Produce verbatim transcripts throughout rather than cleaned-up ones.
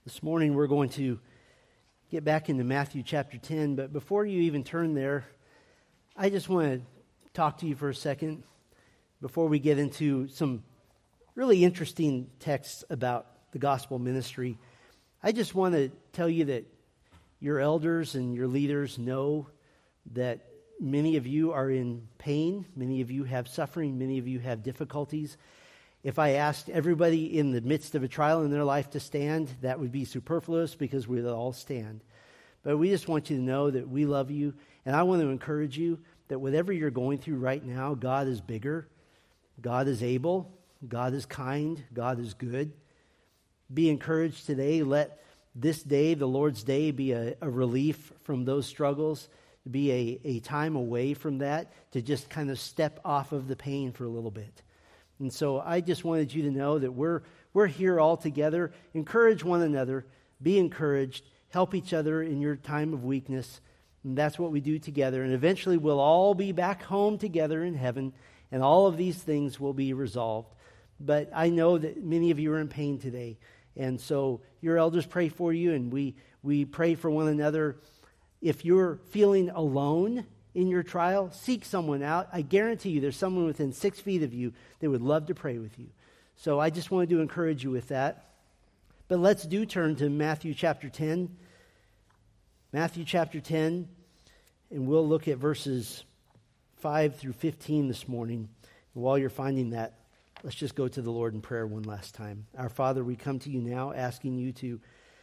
This morning we're going to get back into Matthew chapter ten, but before you even turn there, I just want to talk to you for a second before we get into some really interesting texts about the gospel ministry. I just want to tell you that your elders and your leaders know that many of you are in pain, many of you have suffering, many of you have difficulties. If I asked everybody in the midst of a trial in their life to stand, that would be superfluous because we'll all stand. But we just want you to know that we love you, and I want to encourage you that whatever you're going through right now, God is bigger, God is able, God is kind, God is good. Be encouraged today. Let this day, the Lord's day, be a, a relief from those struggles, be a, a time away from that, to just kind of step off of the pain for a little bit. And so I just wanted you to know that we're we're here all together. Encourage one another. Be encouraged. Help each other in your time of weakness. And that's what we do together. And eventually we'll all be back home together in heaven, and all of these things will be resolved. But I know that many of you are in pain today. And so your elders pray for you, and we, we pray for one another. If you're feeling alone in your trial, seek someone out. I guarantee you there's someone within six feet of you that would love to pray with you. So I just wanted to encourage you with that. But let's do turn to Matthew chapter ten. Matthew chapter ten, and we'll look at verses five through fifteen this morning. And while you're finding that, let's just go to the Lord in prayer one last time. Our Father, we come to you now asking you to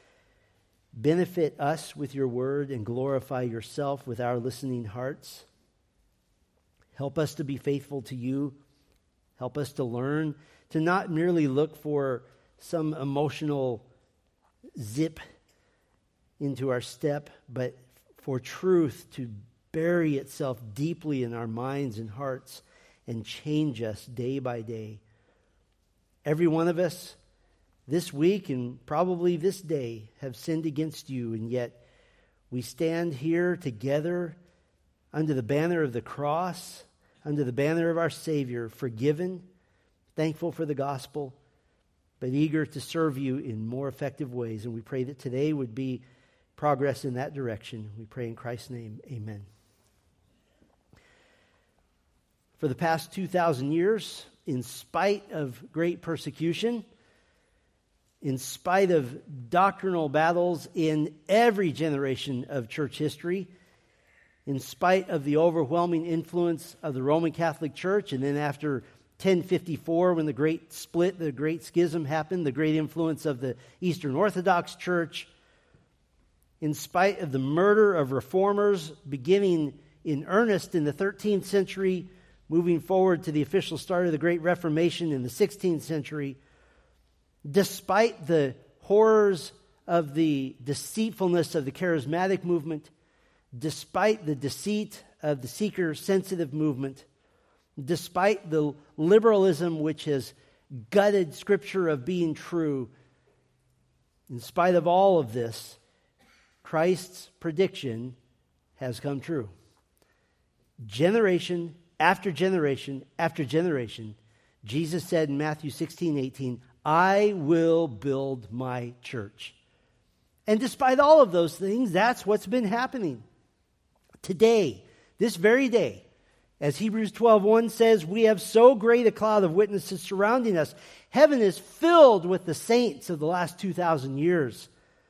benefit us with your word and glorify yourself with our listening hearts. Help us to be faithful to you. Help us to learn to not merely look for some emotional zip into our step, but for truth to bury itself deeply in our minds and hearts and change us day by day. Every one of us this week and probably this day have sinned against you, and yet we stand here together under the banner of the cross, under the banner of our Savior, forgiven, thankful for the gospel, but eager to serve you in more effective ways. And we pray that today would be progress in that direction. We pray in Christ's name, amen. For the past two thousand years, in spite of great persecution, in spite of doctrinal battles in every generation of church history, in spite of the overwhelming influence of the Roman Catholic Church, and then after ten fifty-four, when the great split, the great schism happened, the great influence of the Eastern Orthodox Church, in spite of the murder of reformers beginning in earnest in the thirteenth century, moving forward to the official start of the Great Reformation in the sixteenth century, despite the horrors of the deceitfulness of the charismatic movement, despite the deceit of the seeker-sensitive movement, despite the liberalism which has gutted Scripture of being true, in spite of all of this, Christ's prediction has come true. Generation after generation after generation, Jesus said in Matthew sixteen eighteen, I will build my church. And despite all of those things, that's what's been happening. Today, this very day, as Hebrews twelve one says, we have so great a cloud of witnesses surrounding us. Heaven is filled with the saints of the last two thousand years.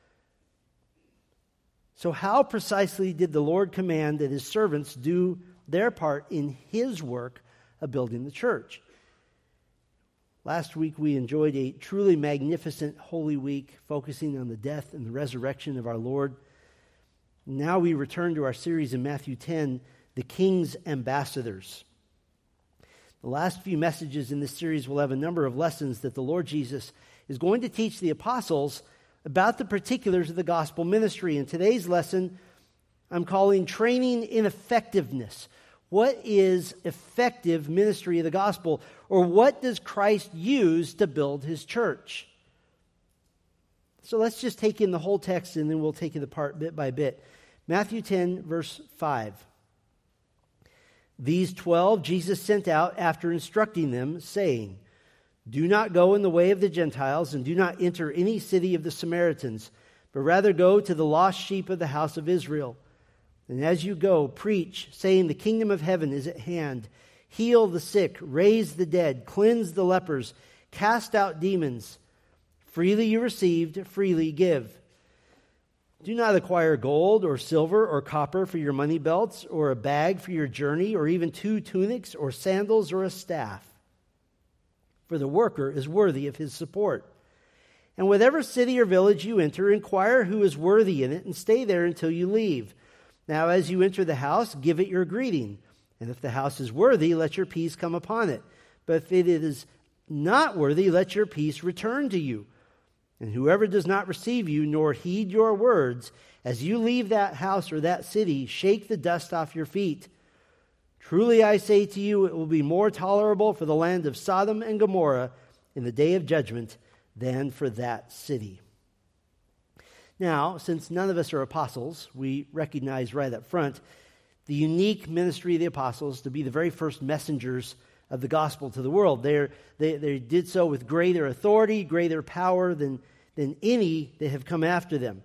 So how precisely did the Lord command that his servants do their part in his work of building the church? Last week we enjoyed a truly magnificent Holy Week, focusing on the death and the resurrection of our Lord. Now we return to our series in Matthew ten, The King's Ambassadors. The last few messages in this series will have a number of lessons that the Lord Jesus is going to teach the apostles about the particulars of the gospel ministry. In today's lesson, I'm calling Training in Effectiveness. What is effective ministry of the gospel? Or what does Christ use to build his church? So let's just take in the whole text, and then we'll take it apart bit by bit. Matthew ten, verse five. These twelve Jesus sent out after instructing them, saying, Do not go in the way of the Gentiles, and do not enter any city of the Samaritans, but rather go to the lost sheep of the house of Israel. And as you go, preach, saying, the kingdom of heaven is at hand. Heal the sick, raise the dead, cleanse the lepers, cast out demons. Freely you received, freely give. Do not acquire gold or silver or copper for your money belts, or a bag for your journey, or even two tunics or sandals or a staff. For the worker is worthy of his support. And whatever city or village you enter, inquire who is worthy in it, and stay there until you leave. Now as you enter the house, give it your greeting. And if the house is worthy, let your peace come upon it. But if it is not worthy, let your peace return to you. And whoever does not receive you, nor heed your words, as you leave that house or that city, shake the dust off your feet. Truly I say to you, it will be more tolerable for the land of Sodom and Gomorrah in the day of judgment than for that city. Now, since none of us are apostles, we recognize right up front the unique ministry of the apostles to be the very first messengers of the gospel to the world. They're, they they did so with greater authority, greater power than, than any that have come after them.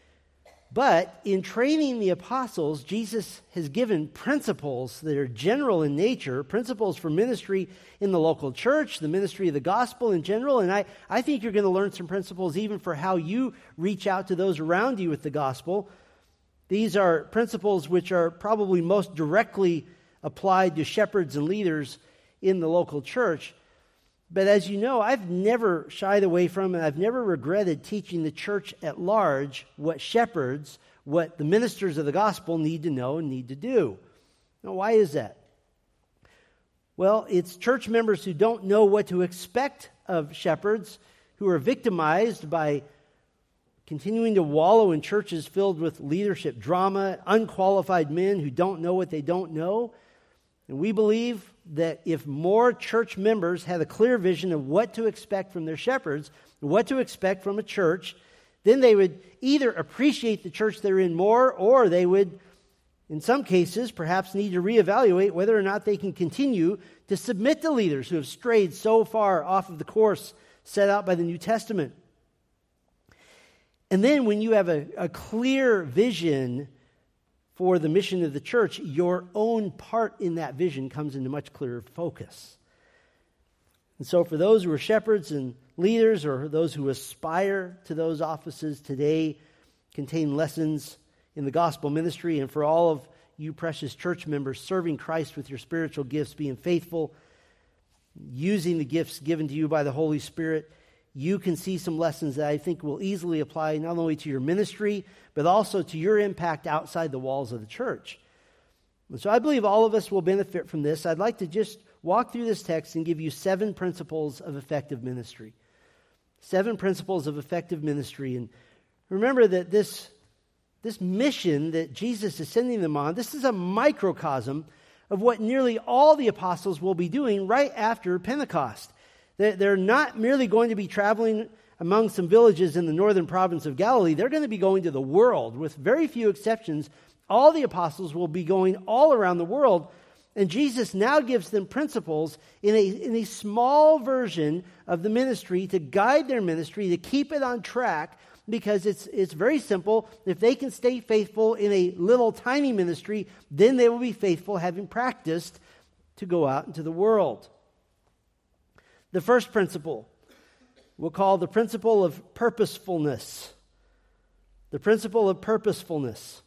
But in training the apostles, Jesus has given principles that are general in nature, principles for ministry in the local church, the ministry of the gospel in general. And I, I think you're going to learn some principles even for how you reach out to those around you with the gospel. These are principles which are probably most directly applied to shepherds and leaders in the local church. But as you know, I've never shied away from and I've never regretted teaching the church at large what shepherds, what the ministers of the gospel need to know and need to do. Now, why is that? Well, it's church members who don't know what to expect of shepherds, who are victimized by continuing to wallow in churches filled with leadership drama, unqualified men who don't know what they don't know. And we believe that if more church members had a clear vision of what to expect from their shepherds, what to expect from a church, then they would either appreciate the church they're in more, or they would, in some cases, perhaps need to reevaluate whether or not they can continue to submit to leaders who have strayed so far off of the course set out by the New Testament. And then when you have a, a clear vision for the mission of the church, your own part in that vision comes into much clearer focus. And so for those who are shepherds and leaders, or those who aspire to those offices today, contain lessons in the gospel ministry. And for all of you precious church members, serving Christ with your spiritual gifts, being faithful, using the gifts given to you by the Holy Spirit, you can see some lessons that I think will easily apply not only to your ministry, but also to your impact outside the walls of the church. And so I believe all of us will benefit from this. I'd like to just walk through this text and give you seven principles of effective ministry. Seven principles of effective ministry. And remember that this, this mission that Jesus is sending them on, this is a microcosm of what nearly all the apostles will be doing right after Pentecost. They're not merely going to be traveling among some villages in the northern province of Galilee. They're going to be going to the world. With very few exceptions, all the apostles will be going all around the world. And Jesus now gives them principles in a, in a small version of the ministry to guide their ministry, to keep it on track, because it's, it's very simple. If they can stay faithful in a little tiny ministry, then they will be faithful, having practiced, to go out into the world. The first principle we'll call the principle of purposefulness. The principle of purposefulness.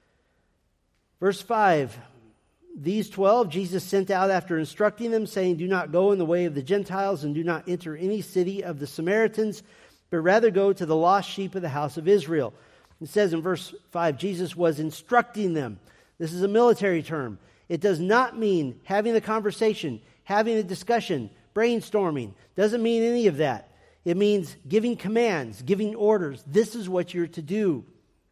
Verse five, these twelve Jesus sent out after instructing them, saying, do not go in the way of the Gentiles, and do not enter any city of the Samaritans, but rather go to the lost sheep of the house of Israel. It says in verse five, Jesus was instructing them. This is a military term. It does not mean having a conversation, having a discussion, brainstorming. Doesn't mean any of that. It means giving commands, giving orders. This is what you're to do.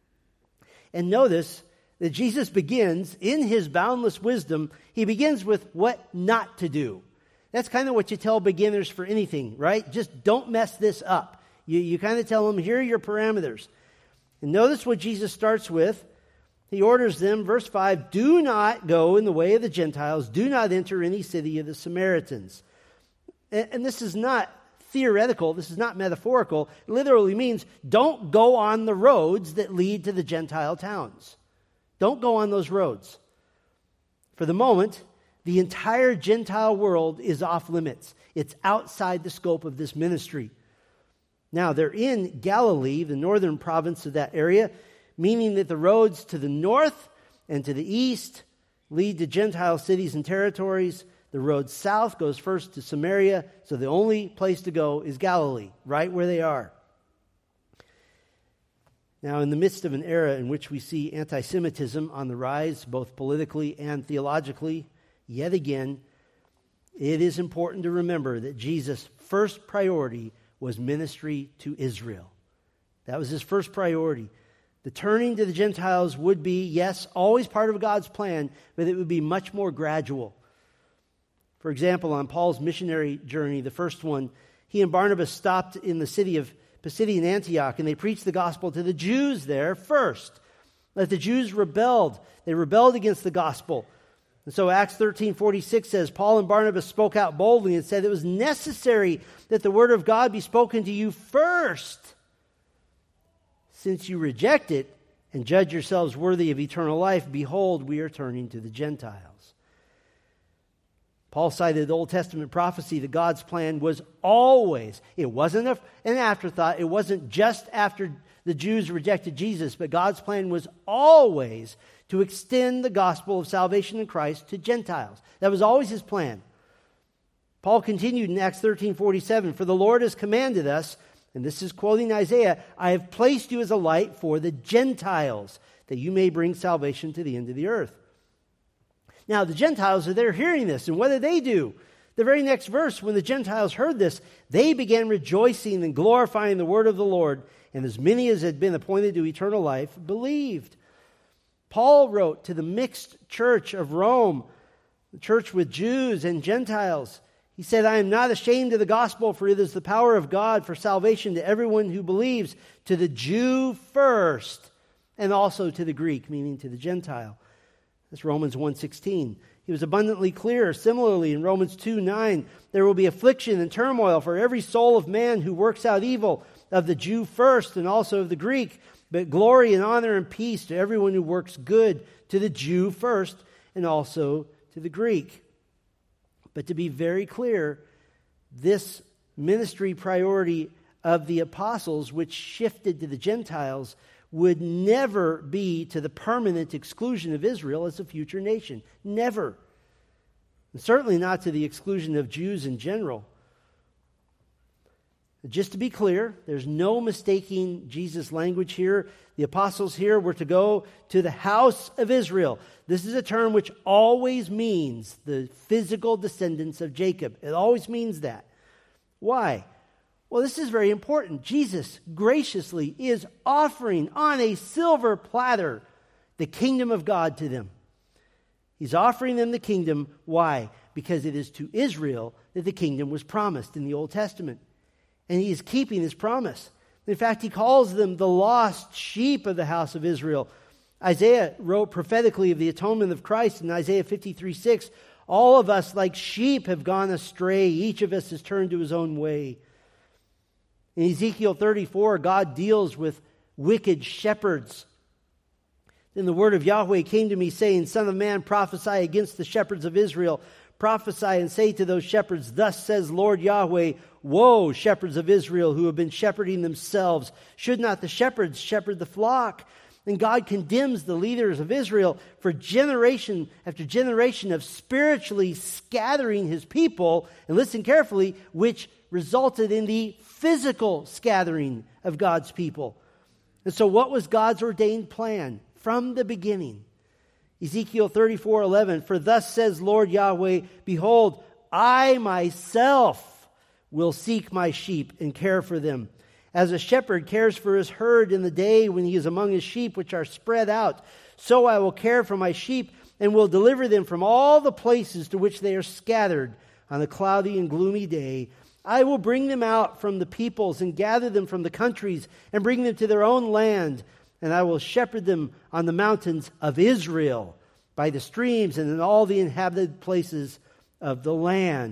And notice that Jesus begins, in his boundless wisdom, he begins with what not to do. That's kind of what you tell beginners for anything, right? Just don't mess this up. You, you kind of tell them, here are your parameters. And notice what Jesus starts with. He orders them, verse five, do not go in the way of the Gentiles. Do not enter any city of the Samaritans. And, and this is not theoretical. This is not metaphorical. It literally means don't go on the roads that lead to the Gentile towns. Don't go on those roads. For the moment, the entire Gentile world is off limits. It's outside the scope of this ministry. Now, they're in Galilee, the northern province of that area, meaning that the roads to the north and to the east lead to Gentile cities and territories. The road south goes first to Samaria, so the only place to go is Galilee, right where they are. Now, in the midst of an era in which we see anti-Semitism on the rise, both politically and theologically, yet again, it is important to remember that Jesus' first priority was ministry to Israel. That was his first priority. The turning to the Gentiles would be, yes, always part of God's plan, but it would be much more gradual. For example, on Paul's missionary journey, the first one, he and Barnabas stopped in the city of Pisidian Antioch, and they preached the gospel to the Jews there first. But the Jews rebelled. They rebelled against the gospel. And so Acts thirteen forty-six says, Paul and Barnabas spoke out boldly and said it was necessary that the word of God be spoken to you first. Since you reject it and judge yourselves worthy of eternal life, behold, we are turning to the Gentiles. Paul cited the Old Testament prophecy that God's plan was always, it wasn't a, an afterthought, it wasn't just after the Jews rejected Jesus, but God's plan was always to extend the gospel of salvation in Christ to Gentiles. That was always his plan. Paul continued in Acts thirteen forty-seven, for the Lord has commanded us, and this is quoting Isaiah, I have placed you as a light for the Gentiles, that you may bring salvation to the end of the earth. Now, the Gentiles are there hearing this, and what did they do? The very next verse, when the Gentiles heard this, they began rejoicing and glorifying the word of the Lord, and as many as had been appointed to eternal life believed. Paul wrote to the mixed church of Rome, the church with Jews and Gentiles. He said, I am not ashamed of the gospel, for it is the power of God for salvation to everyone who believes, to the Jew first, and also to the Greek, meaning to the Gentile. That's Romans one sixteen. He was abundantly clear. Similarly, in Romans two nine, there will be affliction and turmoil for every soul of man who works out evil, of the Jew first and also of the Greek, but glory and honor and peace to everyone who works good, to the Jew first and also to the Greek. But to be very clear, this ministry priority of the apostles, which shifted to the Gentiles, would never be to the permanent exclusion of Israel as a future nation. Never. And certainly not to the exclusion of Jews in general. Just to be clear, there's no mistaking Jesus' language here. The apostles here were to go to the house of Israel. This is a term which always means the physical descendants of Jacob. It always means that. Why? Well, this is very important. Jesus graciously is offering on a silver platter the kingdom of God to them. He's offering them the kingdom. Why? Because it is to Israel that the kingdom was promised in the Old Testament. And he is keeping his promise. In fact, he calls them the lost sheep of the house of Israel. Isaiah wrote prophetically of the atonement of Christ in Isaiah fifty-three six. All of us like sheep have gone astray. Each of us has turned to his own way. In Ezekiel thirty-four, God deals with wicked shepherds. Then the word of Yahweh came to me, saying, Son of man, prophesy against the shepherds of Israel. Prophesy and say to those shepherds, Thus says Lord Yahweh, Woe, shepherds of Israel, who have been shepherding themselves. Should not the shepherds shepherd the flock? And God condemns the leaders of Israel for generation after generation of spiritually scattering his people, and listen carefully, which resulted in the physical scattering of God's people. And so what was God's ordained plan from the beginning? Ezekiel thirty-four eleven, For thus says Lord Yahweh, Behold, I myself will seek my sheep and care for them. As a shepherd cares for his herd in the day when he is among his sheep which are spread out, so I will care for my sheep and will deliver them from all the places to which they are scattered on a cloudy and gloomy day. I will bring them out from the peoples and gather them from the countries and bring them to their own land. And I will shepherd them on the mountains of Israel, by the streams and in all the inhabited places of the land.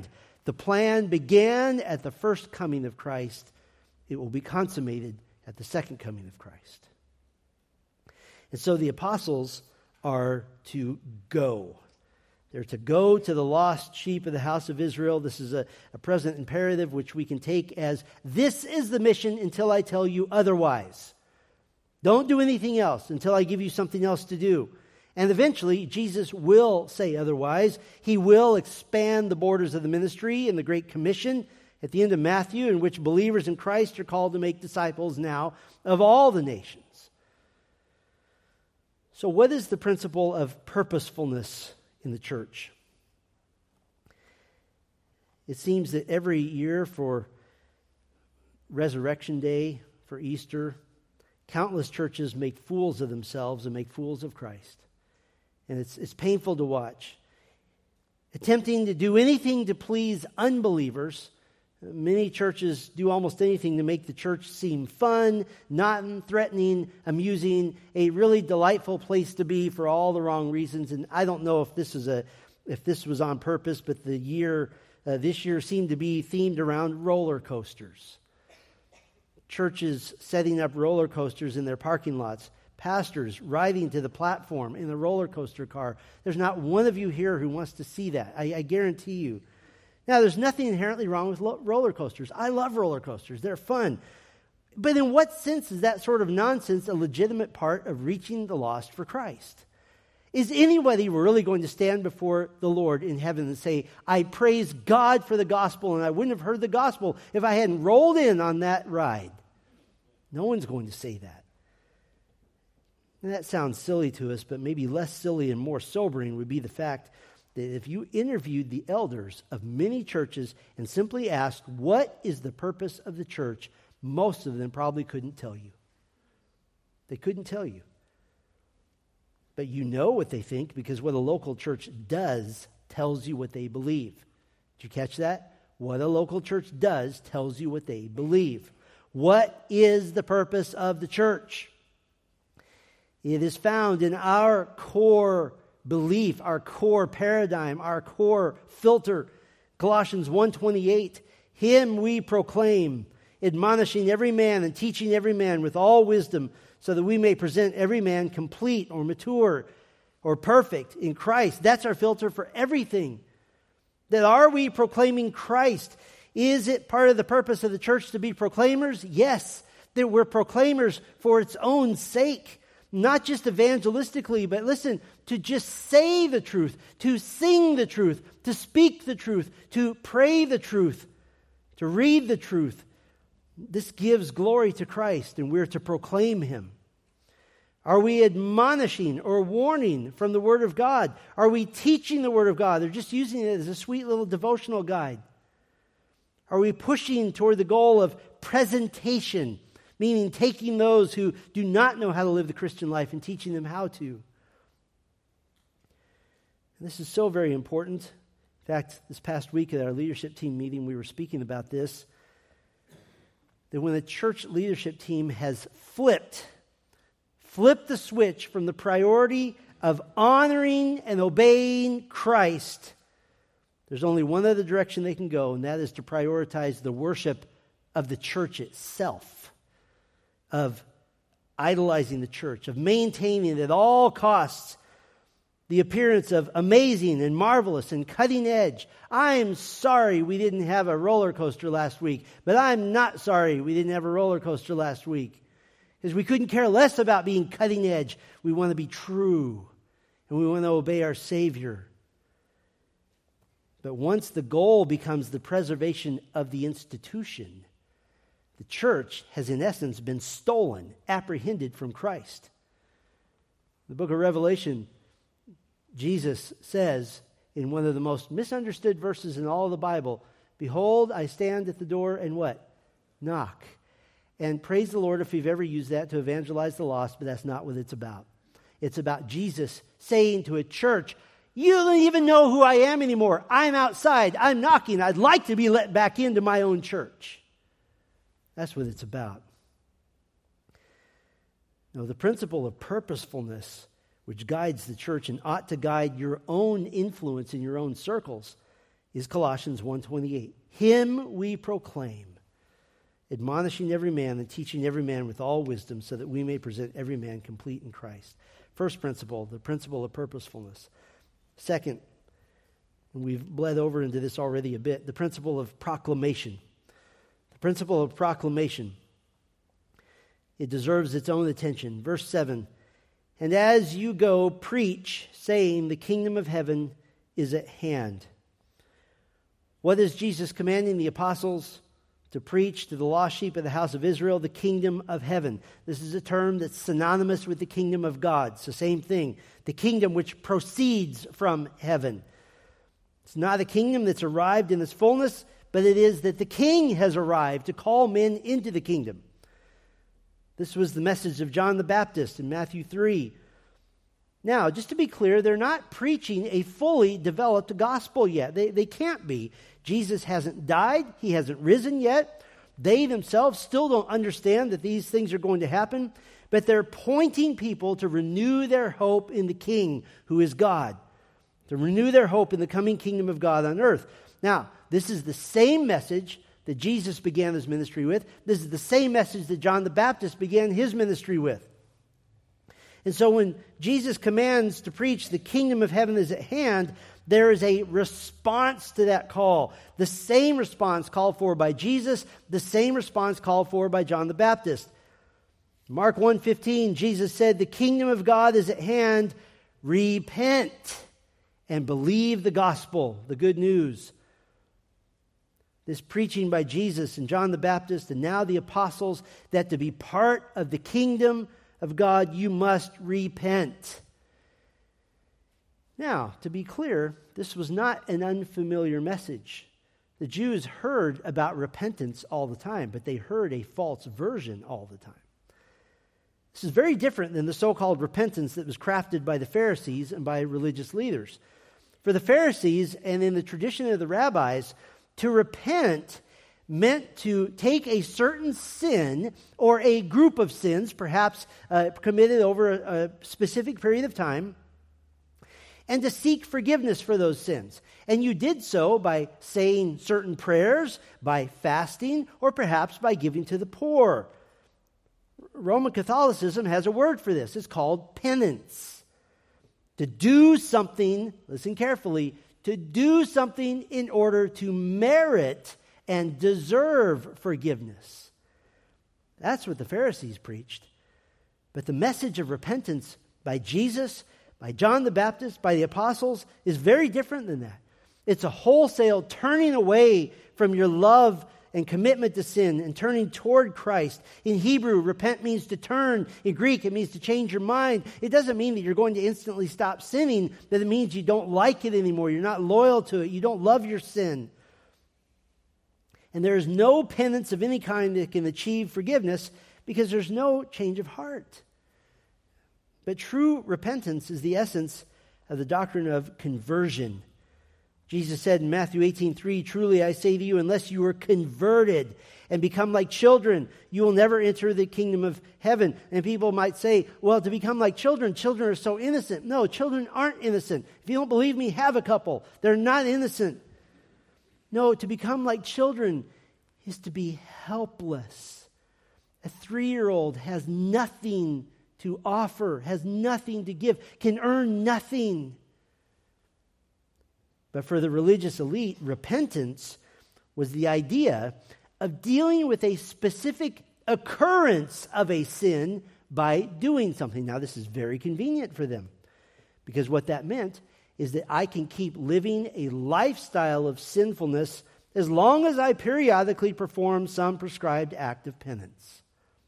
The plan began at the first coming of Christ. It will be consummated at the second coming of Christ. And so the apostles are to go. They're to go to the lost sheep of the house of Israel. This is a, a present imperative which we can take as, this is the mission until I tell you otherwise. Don't do anything else until I give you something else to do. And eventually, Jesus will say otherwise. He will expand the borders of the ministry in the Great Commission at the end of Matthew, in which believers in Christ are called to make disciples now of all the nations. So what is the principle of purposefulness in the church? It seems that every year for Resurrection Day, for Easter, countless churches make fools of themselves and make fools of Christ. And it's, it's painful to watch. Attempting to do anything to please unbelievers. Many churches do almost anything to make the church seem fun, not threatening, amusing, a really delightful place to be for all the wrong reasons. And I don't know if this is a, if this was on purpose, but the year, uh, this year seemed to be themed around roller coasters. Churches setting up roller coasters in their parking lots. Pastors riding to the platform in the roller coaster car. There's not one of you here who wants to see that. I, I guarantee you. Now, there's nothing inherently wrong with lo- roller coasters. I love roller coasters. They're fun. But in what sense is that sort of nonsense a legitimate part of reaching the lost for Christ? Is anybody really going to stand before the Lord in heaven and say, I praise God for the gospel, and I wouldn't have heard the gospel if I hadn't rolled in on that ride? No one's going to say that. And that sounds silly to us, but maybe less silly and more sobering would be the fact that if you interviewed the elders of many churches and simply asked, what is the purpose of the church? Most of them probably couldn't tell you. They couldn't tell you. But you know what they think because what a local church does tells you what they believe. Did you catch that? What a local church does tells you what they believe. What is the purpose of the church? It is found in our core belief, our core paradigm, our core filter. Colossians one twenty-eight, Him we proclaim, admonishing every man and teaching every man with all wisdom, so that we may present every man complete or mature or perfect in Christ. That's our filter for everything. That are we proclaiming Christ? Is it part of the purpose of the church to be proclaimers? Yes. That we're proclaimers for its own sake. Not just evangelistically, but listen, to just say the truth, to sing the truth, to speak the truth, to pray the truth, to read the truth. This gives glory to Christ, and we're to proclaim Him. Are we admonishing or warning from the Word of God? Are we teaching the Word of God? They're just using it as a sweet little devotional guide. Are we pushing toward the goal of presentation? Meaning taking those who do not know how to live the Christian life and teaching them how to. And this is so very important. In fact, this past week at our leadership team meeting, we were speaking about this. That when the church leadership team has flipped, flipped the switch from the priority of honoring and obeying Christ, there's only one other direction they can go, and that is to prioritize the worship of the church itself. Of idolizing the church, of maintaining at all costs the appearance of amazing and marvelous and cutting edge. I'm sorry we didn't have a roller coaster last week, but I'm not sorry we didn't have a roller coaster last week. Because we couldn't care less about being cutting edge. We want to be true, and we want to obey our Savior. But once the goal becomes the preservation of the institution, the church has in essence been stolen, apprehended from Christ. The book of Revelation, Jesus says in one of the most misunderstood verses in all of the Bible, behold, I stand at the door and what? Knock. And praise the Lord if we've ever used that to evangelize the lost, but that's not what it's about. It's about Jesus saying to a church, you don't even know who I am anymore. I'm outside. I'm knocking. I'd like to be let back into my own church. That's what it's about. Now, the principle of purposefulness, which guides the church and ought to guide your own influence in your own circles, is Colossians one twenty-eight. Him we proclaim, admonishing every man and teaching every man with all wisdom, so that we may present every man complete in Christ. First principle, the principle of purposefulness. Second, and we've bled over into this already a bit, the principle of proclamation. The principle of proclamation. It deserves its own attention. Verse seven, and as you go, preach, saying, the kingdom of heaven is at hand. What is Jesus commanding the apostles to preach to the lost sheep of the house of Israel? The kingdom of heaven. This is a term that's synonymous with the kingdom of God. It's the same thing. The kingdom which proceeds from heaven. It's not a kingdom that's arrived in its fullness, but it is that the king has arrived to call men into the kingdom. This was the message of John the Baptist in Matthew three. Now, just to be clear, they're not preaching a fully developed gospel yet. They, they can't be. Jesus hasn't died. He hasn't risen yet. They themselves still don't understand that these things are going to happen. But they're pointing people to renew their hope in the King, who is God. To renew their hope in the coming kingdom of God on earth. Now, this is the same message that Jesus began his ministry with. This is the same message that John the Baptist began his ministry with. And so when Jesus commands to preach the kingdom of heaven is at hand, there is a response to that call. The same response called for by Jesus, the same response called for by John the Baptist. Mark one fifteen, Jesus said, the kingdom of God is at hand. Repent and believe the gospel, the good news. This preaching by Jesus and John the Baptist and now the apostles, that to be part of the kingdom of God, you must repent. Now, to be clear, this was not an unfamiliar message. The Jews heard about repentance all the time, but they heard a false version all the time. This is very different than the so-called repentance that was crafted by the Pharisees and by religious leaders. For the Pharisees, and in the tradition of the rabbis, to repent meant to take a certain sin or a group of sins, perhaps uh, committed over a, a specific period of time, and to seek forgiveness for those sins. And you did so by saying certain prayers, by fasting, or perhaps by giving to the poor. Roman Catholicism has a word for this. It's called penance. To do something, listen carefully, to do something in order to merit and deserve forgiveness. That's what the Pharisees preached. But the message of repentance by Jesus, by John the Baptist, by the apostles, is very different than that. It's a wholesale turning away from your love and commitment to sin and turning toward Christ. In Hebrew, repent means to turn. In Greek, it means to change your mind. It doesn't mean that you're going to instantly stop sinning, but it means you don't like it anymore. You're not loyal to it. You don't love your sin. And there is no penance of any kind that can achieve forgiveness because there's no change of heart. But true repentance is the essence of the doctrine of conversion. Jesus said in Matthew eighteen three, truly I say to you, unless you are converted and become like children, you will never enter the kingdom of heaven. And people might say, well, to become like children, children are so innocent. No, children aren't innocent. If you don't believe me, have a couple. They're not innocent. No, to become like children is to be helpless. A three-year-old has nothing to offer, has nothing to give, can earn nothing. But for the religious elite, repentance was the idea of dealing with a specific occurrence of a sin by doing something. Now, this is very convenient for them because what that meant is that I can keep living a lifestyle of sinfulness as long as I periodically perform some prescribed act of penance.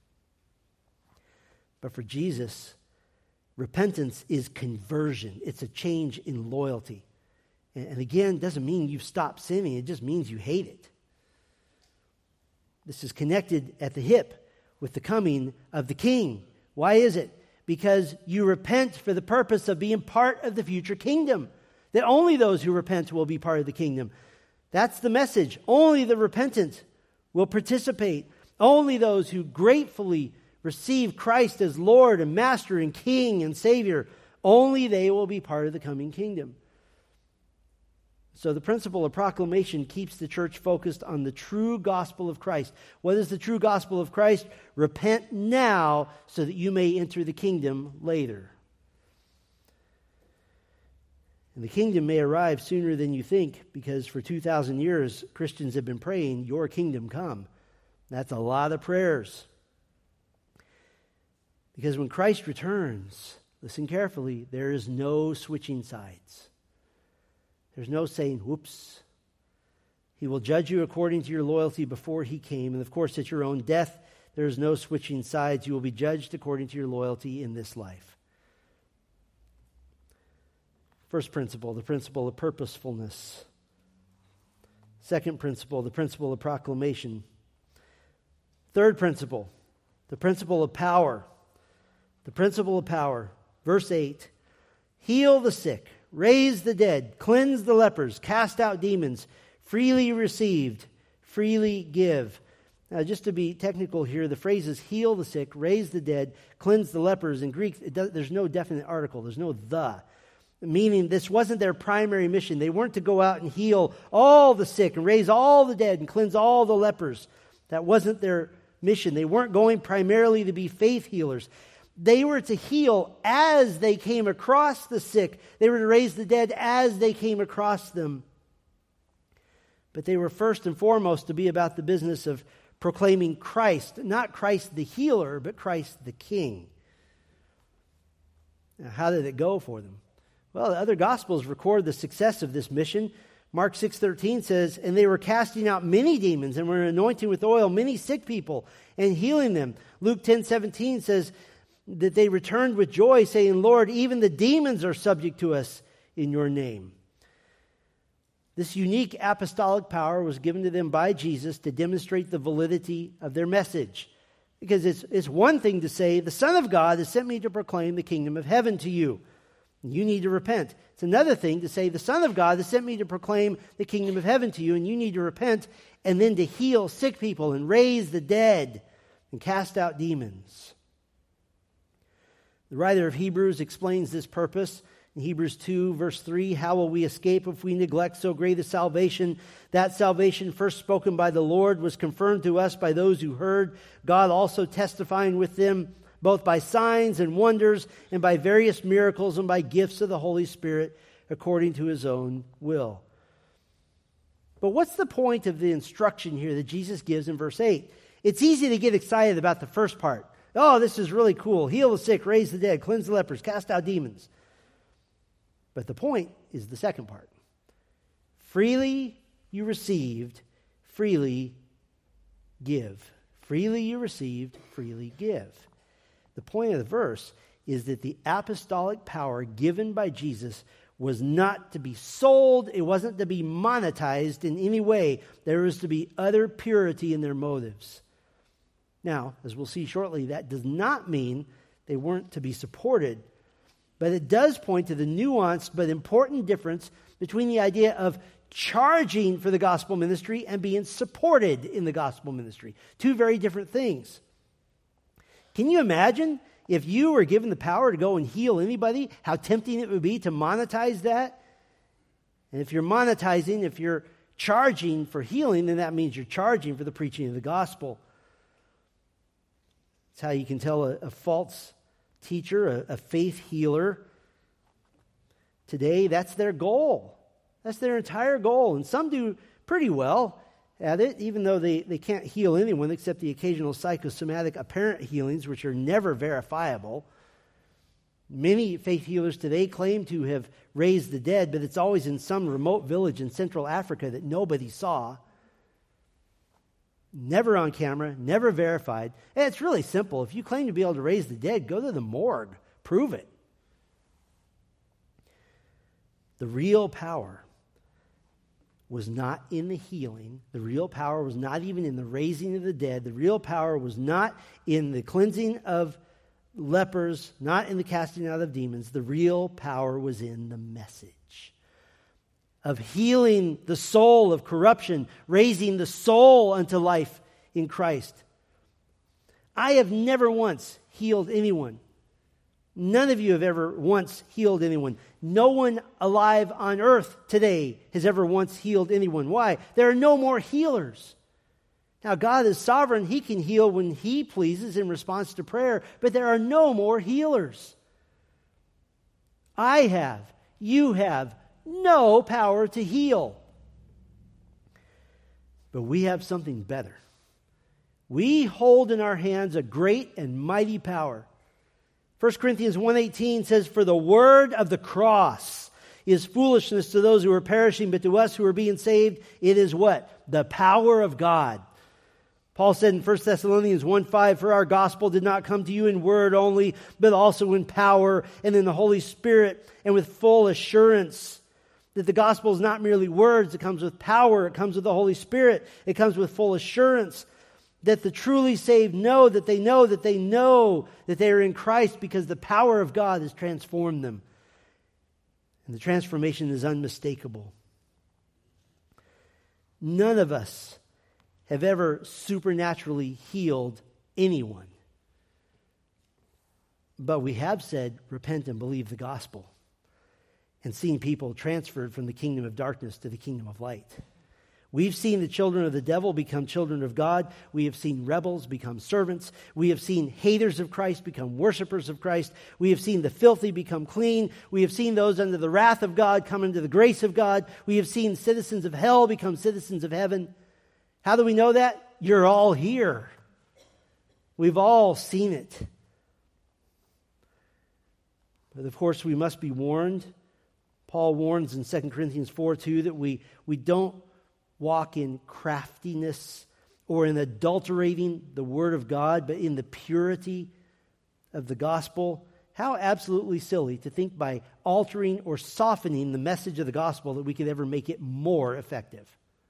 But for Jesus, repentance is conversion. It's a change in loyalty. And again, it doesn't mean you've stopped sinning. It just means you hate it. This is connected at the hip with the coming of the King. Why is it? Because you repent for the purpose of being part of the future kingdom. That only those who repent will be part of the kingdom. That's the message. Only the repentant will participate. Only those who gratefully receive Christ as Lord and Master and King and Savior, only they will be part of the coming kingdom. So the principle of proclamation keeps the church focused on the true gospel of Christ. What is the true gospel of Christ? Repent now so that you may enter the kingdom later. And the kingdom may arrive sooner than you think, because for two thousand years, Christians have been praying, your kingdom come. That's a lot of prayers. Because when Christ returns, listen carefully, there is no switching sides. There's no saying, whoops. He will judge you according to your loyalty before he came. And of course, at your own death, there is no switching sides. You will be judged according to your loyalty in this life. First principle, the principle of purposefulness. Second principle, the principle of proclamation. Third principle, the principle of power. The principle of power. Verse eight, heal the sick, raise the dead, cleanse the lepers, cast out demons, freely received, freely give. Now, just to be technical here, the phrases heal the sick, raise the dead, cleanse the lepers. In Greek, it does, there's no definite article. There's no the. Meaning this wasn't their primary mission. They weren't to go out and heal all the sick and raise all the dead and cleanse all the lepers. That wasn't their mission. They weren't going primarily to be faith healers. They were to heal as they came across the sick. They were to raise the dead as they came across them. But they were first and foremost to be about the business of proclaiming Christ, not Christ the healer, but Christ the King. Now, how did it go for them? Well, the other Gospels record the success of this mission. Mark six thirteen says, and they were casting out many demons and were anointing with oil many sick people and healing them. Luke ten seventeen says that they returned with joy, saying, Lord, even the demons are subject to us in your name. This unique apostolic power was given to them by Jesus to demonstrate the validity of their message. Because it's, it's one thing to say, the Son of God has sent me to proclaim the kingdom of heaven to you. You need to repent. It's another thing to say, the Son of God has sent me to proclaim the kingdom of heaven to you, and you need to repent, and then to heal sick people and raise the dead and cast out demons. The writer of Hebrews explains this purpose in Hebrews two, verse three, how will we escape if we neglect so great a salvation? That salvation first spoken by the Lord was confirmed to us by those who heard, God also testifying with them, both by signs and wonders and by various miracles and by gifts of the Holy Spirit according to his own will. But what's the point of the instruction here that Jesus gives in verse eight? It's easy to get excited about the first part. Oh, this is really cool. Heal the sick, raise the dead, cleanse the lepers, cast out demons. But the point is the second part. Freely you received, freely give. Freely you received, freely give. The point of the verse is that the apostolic power given by Jesus was not to be sold. It wasn't to be monetized in any way. There was to be utter purity in their motives. Now, as we'll see shortly, that does not mean they weren't to be supported. But it does point to the nuanced but important difference between the idea of charging for the gospel ministry and being supported in the gospel ministry. Two very different things. Can you imagine if you were given the power to go and heal anybody, how tempting it would be to monetize that? And if you're monetizing, if you're charging for healing, then that means you're charging for the preaching of the gospel. It's how you can tell a, a false teacher, a, a faith healer. Today, that's their goal. That's their entire goal. And some do pretty well at it, even though they, they can't heal anyone except the occasional psychosomatic apparent healings, which are never verifiable. Many faith healers today claim to have raised the dead, but it's always in some remote village in Central Africa that nobody saw. Never on camera, never verified. And it's really simple. If you claim to be able to raise the dead, go to the morgue. Prove it. The real power was not in the healing. The real power was not even in the raising of the dead. The real power was not in the cleansing of lepers, not in the casting out of demons. The real power was in the message of healing the soul of corruption, raising the soul unto life in Christ. I have never once healed anyone, None of you have ever once healed anyone. No one alive on earth today has ever once healed anyone. Why? There are no more healers. Now, God is sovereign. He can heal when He pleases in response to prayer, but there are no more healers. I have, you have no power to heal. But we have something better. We hold in our hands a great and mighty power. First Corinthians one eighteen says, "For the word of the cross is foolishness to those who are perishing, but to us who are being saved, it is" what? The power of God. Paul said in First Thessalonians one five, "For our gospel did not come to you in word only, but also in power and in the Holy Spirit and with full assurance." That the gospel is not merely words, it comes with power, it comes with the Holy Spirit, it comes with full assurance. That the truly saved know that they know that they know that they are in Christ because the power of God has transformed them. And the transformation is unmistakable. None of us have ever supernaturally healed anyone. But we have said, repent and believe the gospel. And seen people transferred from the kingdom of darkness to the kingdom of light. We've seen the children of the devil become children of God. We have seen rebels become servants. We have seen haters of Christ become worshipers of Christ. We have seen the filthy become clean. We have seen those under the wrath of God come into the grace of God. We have seen citizens of hell become citizens of heaven. How do we know that? You're all here. We've all seen it. But of course, we must be warned. Paul warns in Second Corinthians four two that we, we don't walk in craftiness or in adulterating the Word of God, but in the purity of the gospel. How absolutely silly to think by altering or softening the message of the gospel that we could ever make it more effective.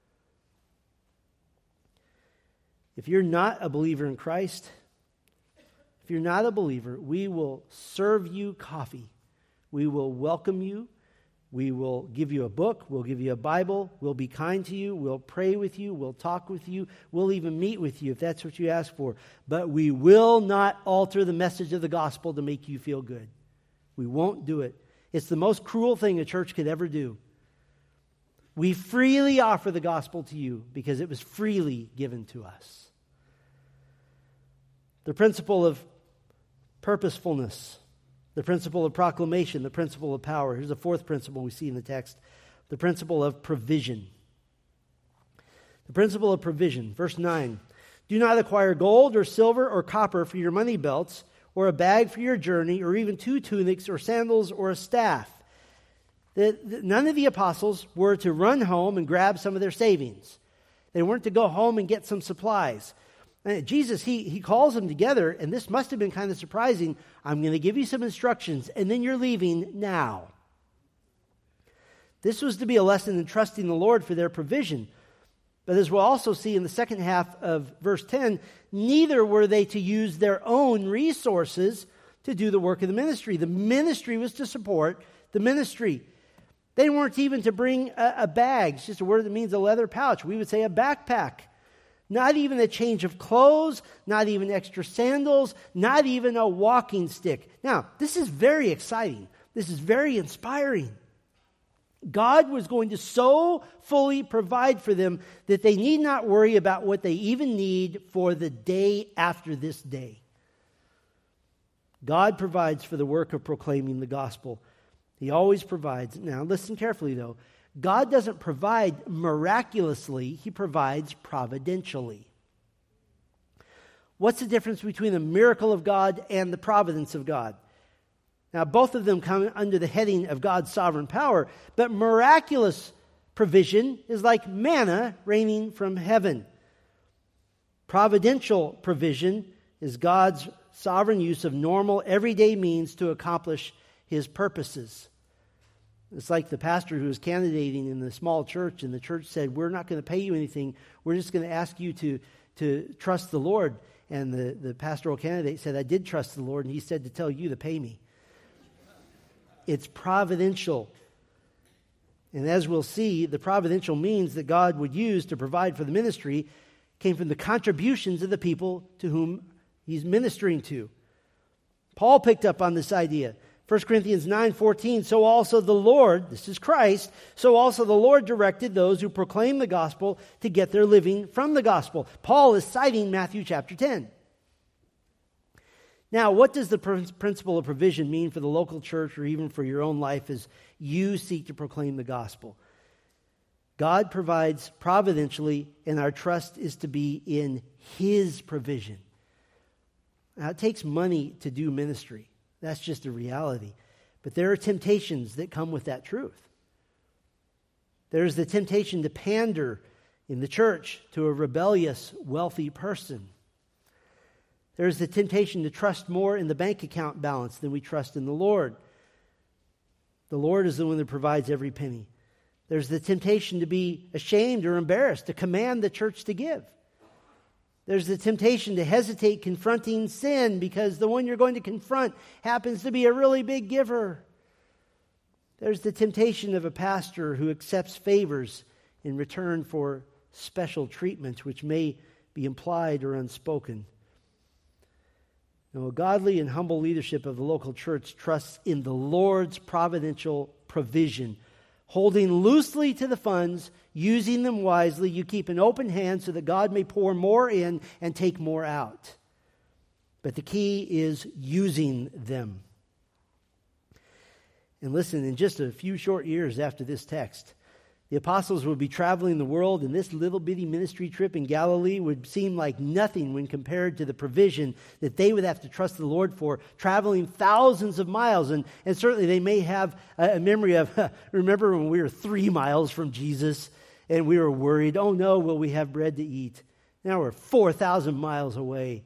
If you're not a believer in Christ, if you're not a believer, we will serve you coffee. We will welcome you. We will give you a book, we'll give you a Bible, we'll be kind to you, we'll pray with you, we'll talk with you, we'll even meet with you if that's what you ask for. But we will not alter the message of the gospel to make you feel good. We won't do it. It's the most cruel thing a church could ever do. We freely offer the gospel to you because it was freely given to us. The principle of purposefulness. The principle of proclamation, the principle of power. Here's a fourth principle we see in the text. The principle of provision. The principle of provision. Verse nine. "Do not acquire gold or silver or copper for your money belts, or a bag for your journey, or even two tunics or sandals or a staff." The, the, none of the apostles were to run home and grab some of their savings. They weren't to go home and get some supplies. And Jesus, he, he calls them together, and this must have been kind of surprising. I'm going to give you some instructions, and then you're leaving now. This was to be a lesson in trusting the Lord for their provision. But as we'll also see in the second half of verse ten, neither were they to use their own resources to do the work of the ministry. The ministry was to support the ministry. They weren't even to bring a, a bag. It's just a word that means a leather pouch. We would say a backpack. Not even a change of clothes, not even extra sandals, not even a walking stick. Now, this is very exciting. This is very inspiring. God was going to so fully provide for them that they need not worry about what they even need for the day after this day. God provides for the work of proclaiming the gospel. He always provides. Now, listen carefully, though. God doesn't provide miraculously, He provides providentially. What's the difference between the miracle of God and the providence of God? Now, both of them come under the heading of God's sovereign power, but miraculous provision is like manna raining from heaven. Providential provision is God's sovereign use of normal, everyday means to accomplish His purposes. It's like the pastor who was candidating in the small church, and the church said, "We're not going to pay you anything. We're just going to ask you to, to trust the Lord." And the, the pastoral candidate said, "I did trust the Lord," and he said to tell you to pay me. It's providential. And as we'll see, the providential means that God would use to provide for the ministry came from the contributions of the people to whom He's ministering to. Paul picked up on this idea. First Corinthians nine fourteen, so also the Lord, this is Christ, so also the Lord directed those who proclaim the gospel to get their living from the gospel. Paul is citing Matthew chapter ten. Now, what does the principle of provision mean for the local church or even for your own life as you seek to proclaim the gospel? God provides providentially, and our trust is to be in His provision. Now, it takes money to do ministry. That's just a reality. But there are temptations that come with that truth. There's the temptation to pander in the church to a rebellious, wealthy person. There's the temptation to trust more in the bank account balance than we trust in the Lord. The Lord is the one that provides every penny. There's the temptation to be ashamed or embarrassed, to command the church to give. There's the temptation to hesitate confronting sin because the one you're going to confront happens to be a really big giver. There's the temptation of a pastor who accepts favors in return for special treatment, which may be implied or unspoken. Now, a godly and humble leadership of the local church trusts in the Lord's providential provision, holding loosely to the funds, using them wisely. You keep an open hand so that God may pour more in and take more out. But the key is using them. And listen, in just a few short years after this text, the apostles would be traveling the world, and this little bitty ministry trip in Galilee would seem like nothing when compared to the provision that they would have to trust the Lord for, traveling thousands of miles. And, and certainly they may have a, a memory of, remember when we were three miles from Jesus and we were worried, oh no, will we have bread to eat? Now we're four thousand miles away.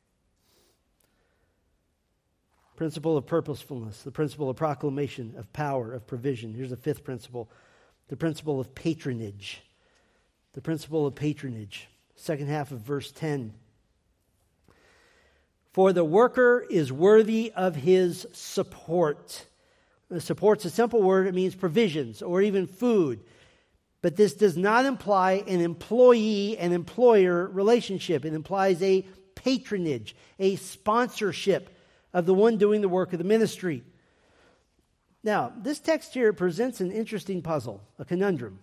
Principle of purposefulness, the principle of proclamation, of power, of provision. Here's a fifth principle. The principle of patronage. The principle of patronage. Second half of verse ten. For the worker is worthy of his support. Support's a simple word. It means provisions or even food. But this does not imply an employee and employer relationship. It implies a patronage, a sponsorship of the one doing the work of the ministry. Now, this text here presents an interesting puzzle, a conundrum.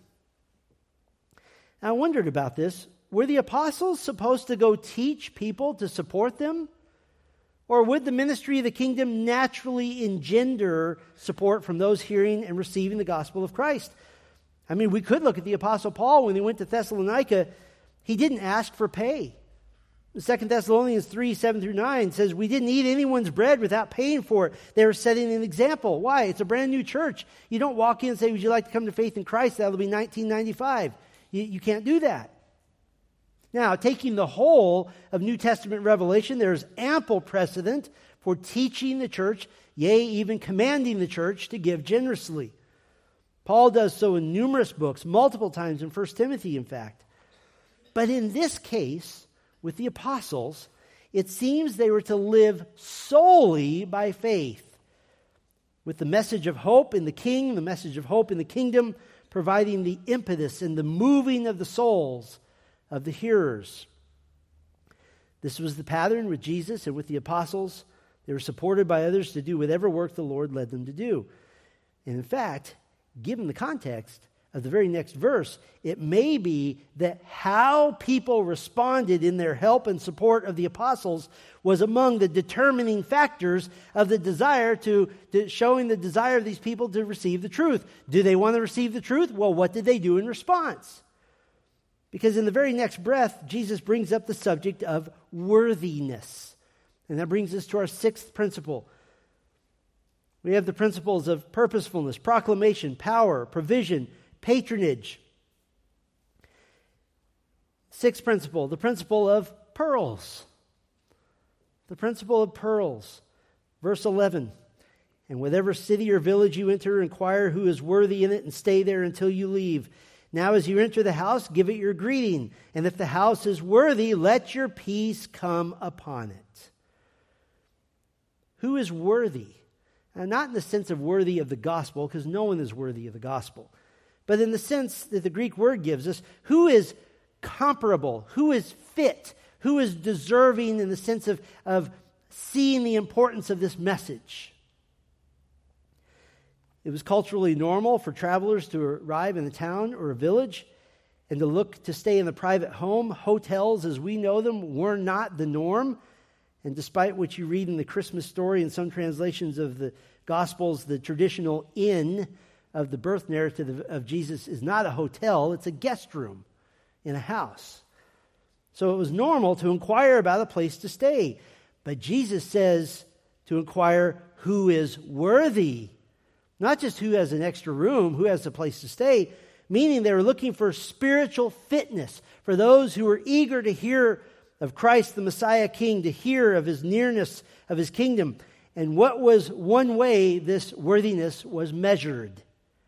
I wondered about this. Were the apostles supposed to go teach people to support them? Or would the ministry of the kingdom naturally engender support from those hearing and receiving the gospel of Christ? I mean, we could look at the apostle Paul when he went to Thessalonica. He didn't ask for pay. Second Thessalonians three, seven through nine says, we didn't eat anyone's bread without paying for it. They were setting an example. Why? It's a brand new church. You don't walk in and say, would you like to come to faith in Christ? That'll be nineteen ninety-five. You, you can't do that. Now, taking the whole of New Testament revelation, there's ample precedent for teaching the church, yea, even commanding the church to give generously. Paul does so in numerous books, multiple times in First Timothy, in fact. But in this case, with the apostles, it seems they were to live solely by faith, with the message of hope in the King, the message of hope in the kingdom, providing the impetus and the moving of the souls of the hearers. This was the pattern with Jesus and with the apostles. They were supported by others to do whatever work the Lord led them to do. And in fact, given the context of the very next verse, it may be that how people responded in their help and support of the apostles was among the determining factors of the desire to, to showing the desire of these people to receive the truth. Do they want to receive the truth? Well, what did they do in response? Because in the very next breath, Jesus brings up the subject of worthiness. And that brings us to our sixth principle. We have the principles of purposefulness, proclamation, power, provision, patronage. Sixth principle, the principle of pearls. The principle of pearls. Verse eleven. And whatever city or village you enter, inquire who is worthy in it and stay there until you leave. Now as you enter the house, give it your greeting. And if the house is worthy, let your peace come upon it. Who is worthy? Now, not in the sense of worthy of the gospel, because no one is worthy of the gospel. But in the sense that the Greek word gives us, who is comparable, who is fit, who is deserving in the sense of, of seeing the importance of this message. It was culturally normal for travelers to arrive in a town or a village and to look to stay in the private home. Hotels, as we know them, were not the norm. And despite what you read in the Christmas story and some translations of the Gospels, the traditional inn of the birth narrative of, of Jesus is not a hotel, it's a guest room in a house. So it was normal to inquire about a place to stay. But Jesus says to inquire who is worthy. Not just who has an extra room, who has a place to stay, meaning they were looking for spiritual fitness, for those who were eager to hear of Christ, the Messiah King, to hear of his nearness of his kingdom. And what was one way this worthiness was measured?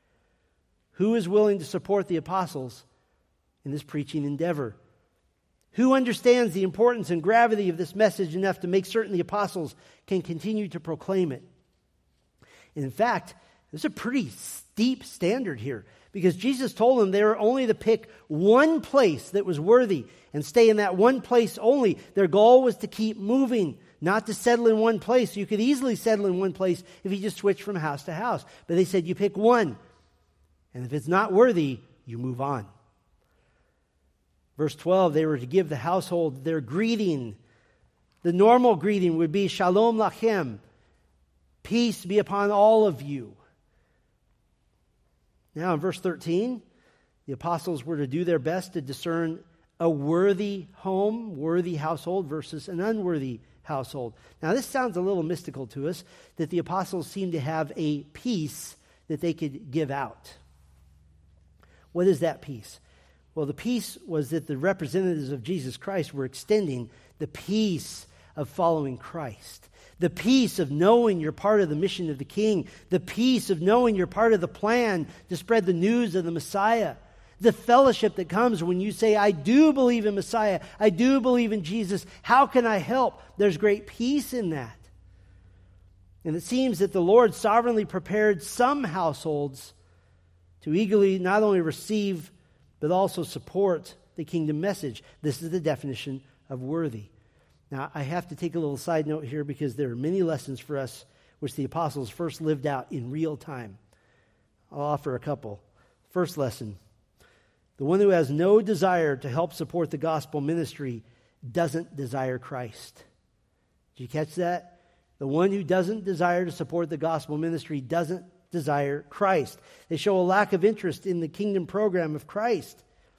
Who is willing to support the apostles in this preaching endeavor? Who understands the importance and gravity of this message enough to make certain the apostles can continue to proclaim it? And in fact, there's a pretty steep standard here, because Jesus told them they were only to pick one place that was worthy and stay in that one place only. Their goal was to keep moving, not to settle in one place. You could easily settle in one place if you just switched from house to house. But they said you pick one, and if it's not worthy, you move on. Verse twelve, they were to give the household their greeting. The normal greeting would be Shalom Lachem, peace be upon all of you. Now in verse thirteen, the apostles were to do their best to discern a worthy home, worthy household versus an unworthy household. Now this sounds a little mystical to us, that the apostles seem to have a peace that they could give out. What is that peace? Well, the peace was that the representatives of Jesus Christ were extending the peace of following Christ. The peace of knowing you're part of the mission of the King. The peace of knowing you're part of the plan to spread the news of the Messiah. The fellowship that comes when you say, I do believe in Messiah. I do believe in Jesus. How can I help? There's great peace in that. And it seems that the Lord sovereignly prepared some households to eagerly not only receive but also support the kingdom message. This is the definition of worthy. Now, I have to take a little side note here, because there are many lessons for us which the apostles first lived out in real time. I'll offer a couple. First lesson: the one who has no desire to help support the gospel ministry doesn't desire Christ. Did you catch that? The one who doesn't desire to support the gospel ministry doesn't desire Christ. They show a lack of interest in the kingdom program of Christ.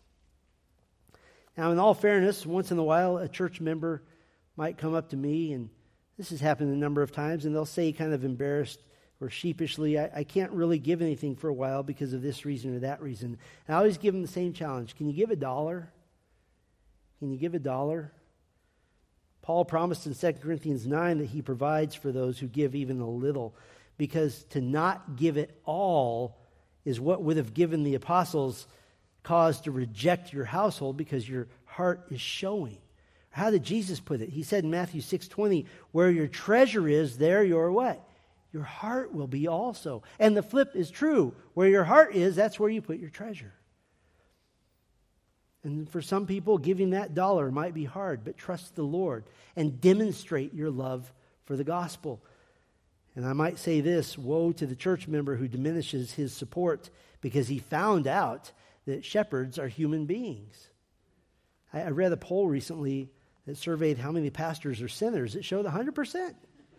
Now, in all fairness, once in a while, a church member might come up to me, and this has happened a number of times, and they'll say kind of embarrassed or sheepishly, I, I can't really give anything for a while because of this reason or that reason. And I always give them the same challenge. Can you give a dollar? Can you give a dollar? Paul promised in Second Corinthians nine that he provides for those who give even a little, because to not give it all is what would have given the apostles cause to reject your household, because your heart is showing. How did Jesus put it? He said in Matthew six twenty, where your treasure is, there your what? Your heart will be also. And the flip is true. Where your heart is, that's where you put your treasure. And for some people, giving that dollar might be hard, but trust the Lord and demonstrate your love for the gospel. And I might say this: woe to the church member who diminishes his support because he found out that shepherds are human beings. I, I read a poll recently that surveyed how many pastors are sinners. It showed one hundred percent.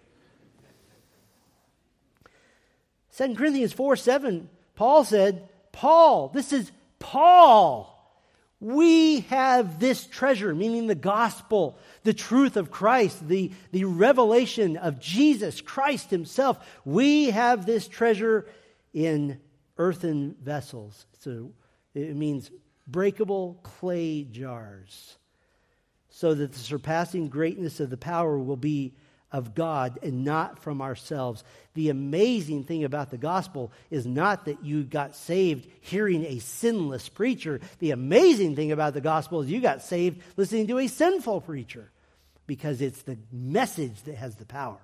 Second Corinthians four seven, Paul said, Paul, this is Paul. We have this treasure, meaning the gospel, the truth of Christ, the, the revelation of Jesus Christ himself. We have this treasure in earthen vessels. So it means breakable clay jars, so that the surpassing greatness of the power will be of God and not from ourselves. The amazing thing about the gospel is not that you got saved hearing a sinless preacher. The amazing thing about the gospel is you got saved listening to a sinful preacher, because it's the message that has the power.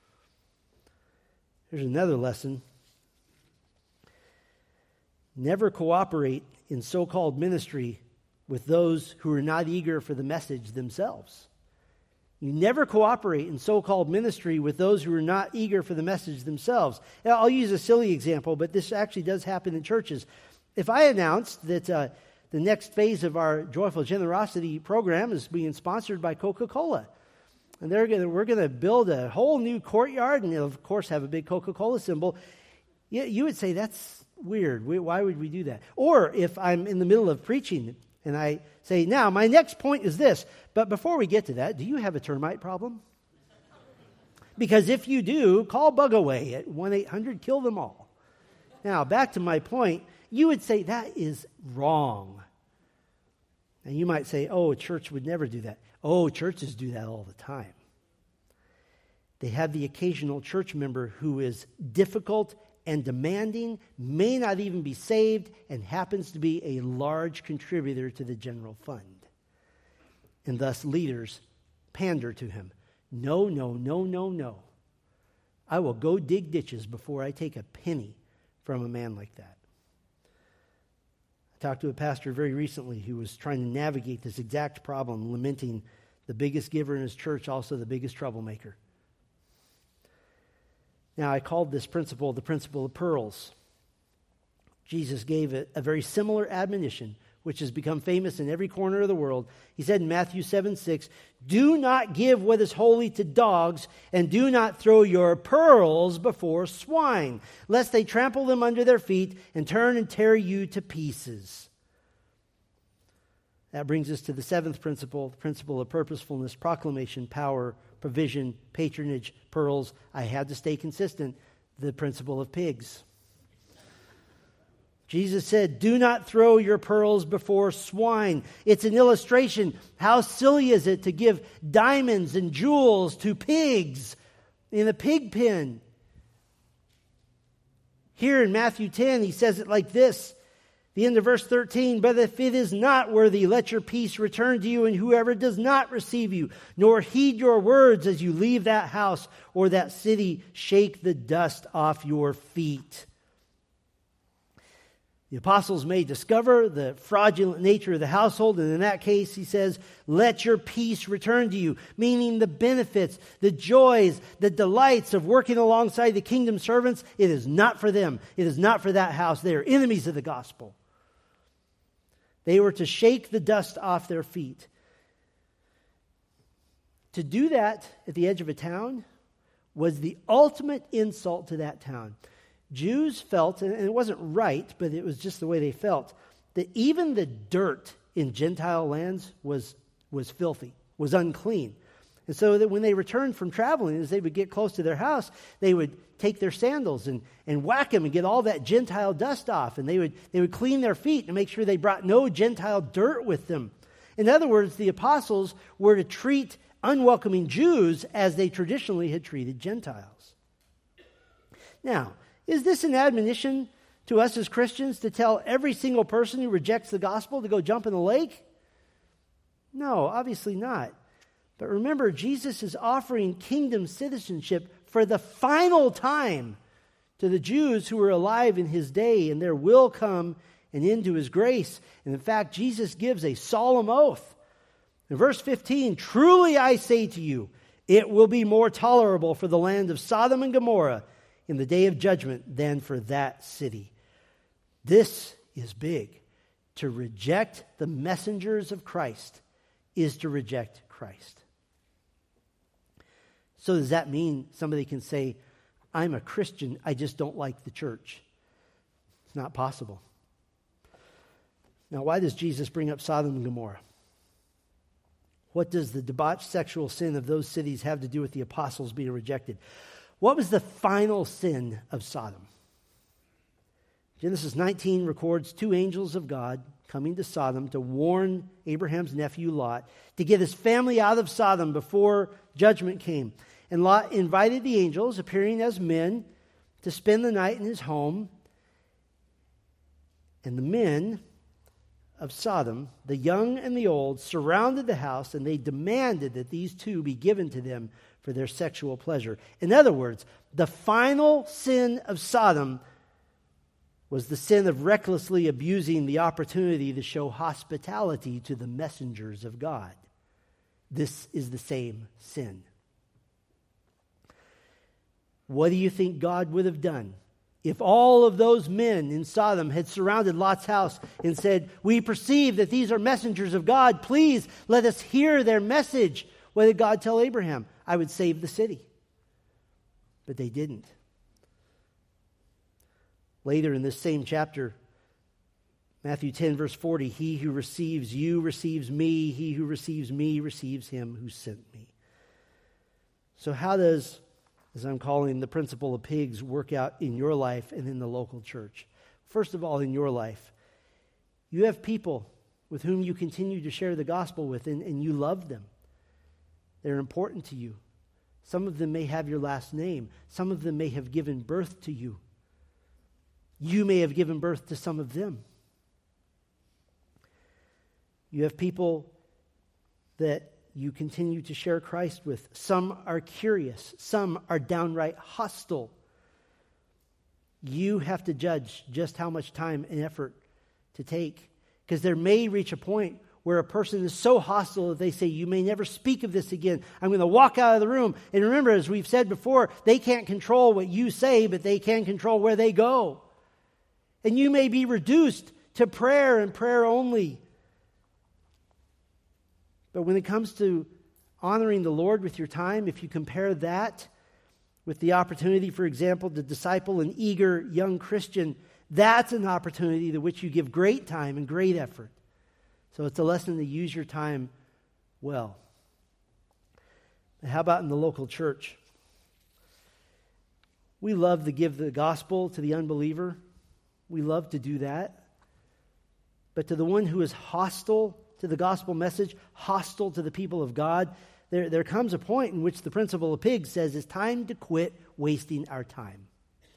Here's another lesson. Never cooperate in so-called ministry with those who are not eager for the message themselves. You never cooperate in so-called ministry with those who are not eager for the message themselves. Now, I'll use a silly example, but this actually does happen in churches. If I announced that uh, the next phase of our Joyful Generosity program is being sponsored by Coca-Cola, and they're gonna, we're going to build a whole new courtyard, and it'll, of course, have a big Coca-Cola symbol, you, you would say, that's weird. Why would we do that? Or if I'm in the middle of preaching and I say, now, my next point is this, but before we get to that, do you have a termite problem? Because if you do, call Bugaway at one eight hundred kill them all. Now, back to my point, you would say that is wrong. And you might say, oh, a church would never do that. Oh, churches do that all the time. They have the occasional church member who is difficult and demanding, may not even be saved, and happens to be a large contributor to the general fund. And thus leaders pander to him. No, no, no, no, no. I will go dig ditches before I take a penny from a man like that. I talked to a pastor very recently who was trying to navigate this exact problem, lamenting the biggest giver in his church, also the biggest troublemaker. Now, I called this principle the principle of pearls. Jesus gave it a very similar admonition, which has become famous in every corner of the world. He said in Matthew seven six, do not give what is holy to dogs, and do not throw your pearls before swine, lest they trample them under their feet and turn and tear you to pieces. That brings us to the seventh principle, the principle of purposefulness, proclamation, power, provision, patronage, pearls. I had to stay consistent. The principle of pigs. Jesus said, do not throw your pearls before swine. It's an illustration. How silly is it to give diamonds and jewels to pigs in a pig pen? Here in Matthew ten, he says it like this. The end of verse thirteen, but if it is not worthy, let your peace return to you, and whoever does not receive you, nor heed your words as you leave that house or that city, shake the dust off your feet. The apostles may discover the fraudulent nature of the household, and in that case, he says, let your peace return to you, meaning the benefits, the joys, the delights of working alongside the kingdom servants. It is not for them. It is not for that house. They are enemies of the gospel. They were to shake the dust off their feet. To do that at the edge of a town was the ultimate insult to that town. Jews felt, and it wasn't right, but it was just the way they felt, that even the dirt in Gentile lands was, was filthy, was unclean. And so that when they returned from traveling, as they would get close to their house, they would take their sandals and, and whack them and get all that Gentile dust off. And they would, they would clean their feet and make sure they brought no Gentile dirt with them. In other words, the apostles were to treat unwelcoming Jews as they traditionally had treated Gentiles. Now, is this an admonition to us as Christians to tell every single person who rejects the gospel to go jump in the lake? No, obviously not. But remember, Jesus is offering kingdom citizenship for the final time to the Jews who were alive in his day, and there will come an end to his grace. And in fact, Jesus gives a solemn oath. In verse fifteen, truly I say to you, it will be more tolerable for the land of Sodom and Gomorrah in the day of judgment than for that city. This is big. To reject the messengers of Christ is to reject Christ. So does that mean somebody can say, I'm a Christian, I just don't like the church? It's not possible. Now, why does Jesus bring up Sodom and Gomorrah? What does the debauched sexual sin of those cities have to do with the apostles being rejected? What was the final sin of Sodom? Genesis nineteen records two angels of God coming to Sodom to warn Abraham's nephew Lot to get his family out of Sodom before judgment came. And Lot invited the angels, appearing as men, to spend the night in his home. And the men of Sodom, the young and the old, surrounded the house, and they demanded that these two be given to them for their sexual pleasure. In other words, the final sin of Sodom was the sin of recklessly abusing the opportunity to show hospitality to the messengers of God. This is the same sin. What do you think God would have done if all of those men in Sodom had surrounded Lot's house and said, "We perceive that these are messengers of God. Please let us hear their message"? What did God tell Abraham? I would save the city. But they didn't. Later in this same chapter, Matthew ten, verse forty, "He who receives you receives me. He who receives me receives him who sent me." So how does, as I'm calling the principle of pigs, work out in your life and in the local church? First of all, in your life, you have people with whom you continue to share the gospel with, and, and you love them. They're important to you. Some of them may have your last name. Some of them may have given birth to you. You may have given birth to some of them. You have people that you continue to share Christ with. Some are curious. Some are downright hostile. You have to judge just how much time and effort to take. Because there may reach a point where a person is so hostile that they say, "You may never speak of this again. I'm going to walk out of the room." And remember, as we've said before, they can't control what you say, but they can control where they go. And you may be reduced to prayer and prayer only. But when it comes to honoring the Lord with your time, if you compare that with the opportunity, for example, to disciple an eager young Christian, that's an opportunity to which you give great time and great effort. So it's a lesson to use your time well. But how about in the local church? We love to give the gospel to the unbeliever. We love to do that. But to the one who is hostile to the gospel message, hostile to the people of God, there, there comes a point in which the principle of pigs says it's time to quit wasting our time.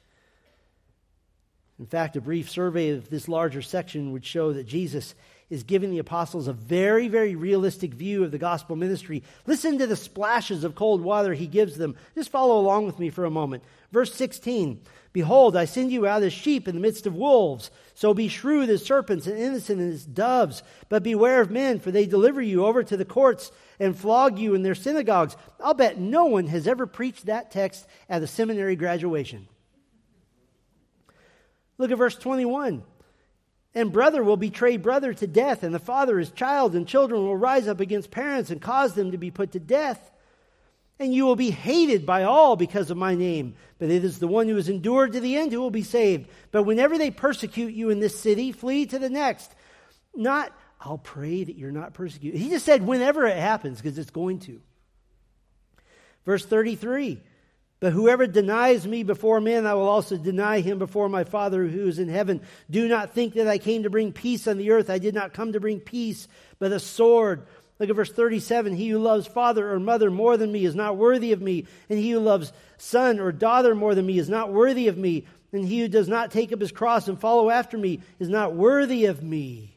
In fact, a brief survey of this larger section would show that Jesus is giving the apostles a very, very realistic view of the gospel ministry. Listen to the splashes of cold water he gives them. Just follow along with me for a moment. Verse sixteen, "Behold, I send you out as sheep in the midst of wolves. So be shrewd as serpents and innocent as doves. But beware of men, for they deliver you over to the courts and flog you in their synagogues." I'll bet no one has ever preached that text at a seminary graduation. Look at verse twenty-one. "And brother will betray brother to death, and the father his child, and children will rise up against parents and cause them to be put to death. And you will be hated by all because of my name. But it is the one who has endured to the end who will be saved. But whenever they persecute you in this city, flee to the next." Not, "I'll pray that you're not persecuted." He just said whenever it happens, because it's going to. Verse thirty-three, "But whoever denies me before men, I will also deny him before my Father who is in heaven. Do not think that I came to bring peace on the earth. I did not come to bring peace, but a sword." Look at verse thirty-seven. "He who loves father or mother more than me is not worthy of me. And he who loves son or daughter more than me is not worthy of me. And he who does not take up his cross and follow after me is not worthy of me."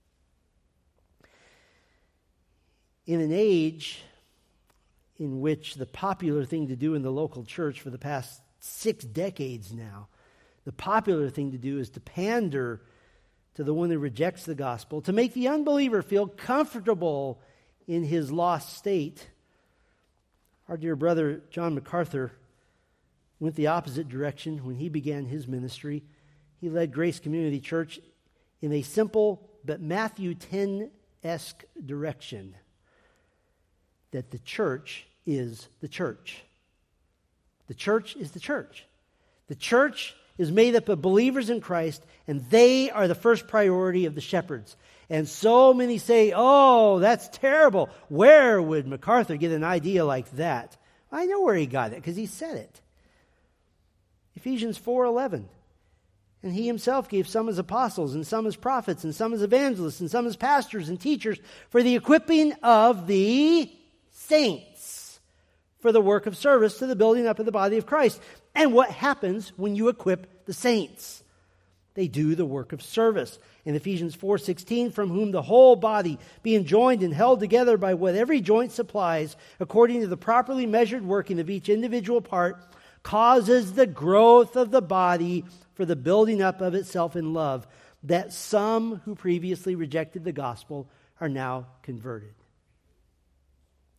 In an age in which the popular thing to do in the local church for the past six decades now, the popular thing to do is to pander to the one who rejects the gospel, to make the unbeliever feel comfortable in his lost state. Our dear brother John MacArthur went the opposite direction when he began his ministry. He led Grace Community Church in a simple but Matthew ten-esque direction, that the church is the church. The church is the church. The church is made up of believers in Christ, and they are the first priority of the shepherds. And so many say, "Oh, that's terrible. Where would MacArthur get an idea like that?" I know where he got it, because he said it. Ephesians four eleven. "And he himself gave some as apostles, and some as prophets, and some as evangelists, and some as pastors and teachers, for the equipping of the saints, for the work of service to the building up of the body of Christ." And what happens when you equip the saints? They do the work of service. In Ephesians four sixteen, "From whom the whole body, being joined and held together by what every joint supplies, according to the properly measured working of each individual part, causes the growth of the body for the building up of itself in love, that some who previously rejected the gospel are now converted."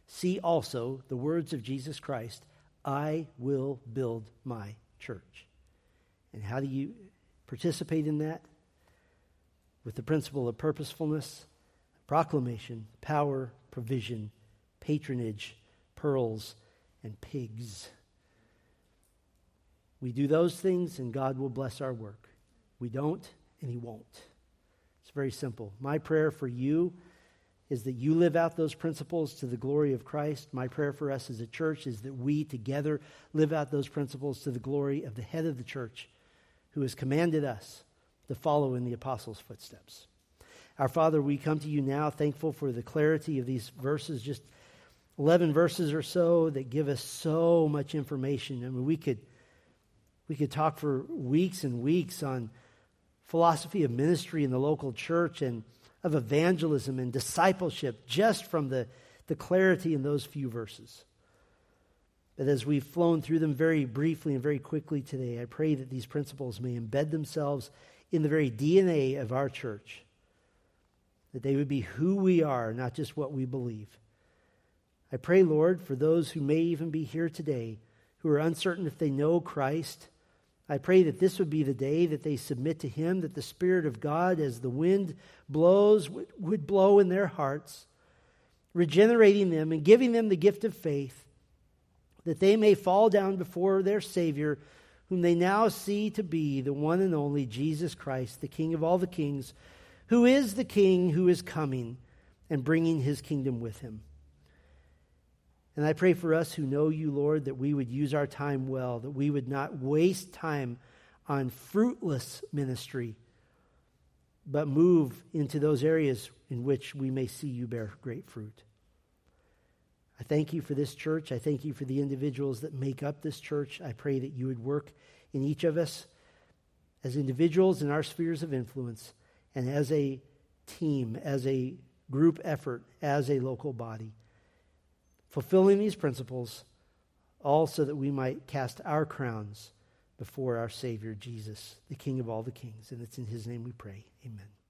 see also the words of Jesus Christ, I will build my church. And how do you participate in that? With the principle of purposefulness, proclamation, power, provision, patronage, pearls, and pigs. We do those things and God will bless our work. We don't and he won't. It's very simple. My prayer for you is that you live out those principles to the glory of Christ. My prayer for us as a church is that we together live out those principles to the glory of the head of the church, who has commanded us to follow in the apostles' footsteps. Our Father, we come to you now thankful for the clarity of these verses, just eleven verses or so that give us so much information. I mean, we could we could talk for weeks and weeks on philosophy of ministry in the local church and of evangelism and discipleship just from the, the clarity in those few verses. But as we've flown through them very briefly and very quickly today, I pray that these principles may embed themselves in the very D N A of our church, that they would be who we are, not just what we believe. I pray, Lord, for those who may even be here today who are uncertain if they know Christ. I pray that this would be the day that they submit to him, that the Spirit of God, as the wind blows, would, would blow in their hearts, regenerating them and giving them the gift of faith, that they may fall down before their Savior, whom they now see to be the one and only Jesus Christ, the King of all the kings, who is the King who is coming and bringing his kingdom with him. And I pray for us who know you, Lord, that we would use our time well, that we would not waste time on fruitless ministry, but move into those areas in which we may see you bear great fruit. I thank you for this church. I thank you for the individuals that make up this church. I pray that you would work in each of us as individuals in our spheres of influence and as a team, as a group effort, as a local body, fulfilling these principles, all so that we might cast our crowns before our Savior, Jesus, the King of all the kings. And it's in his name we pray. Amen.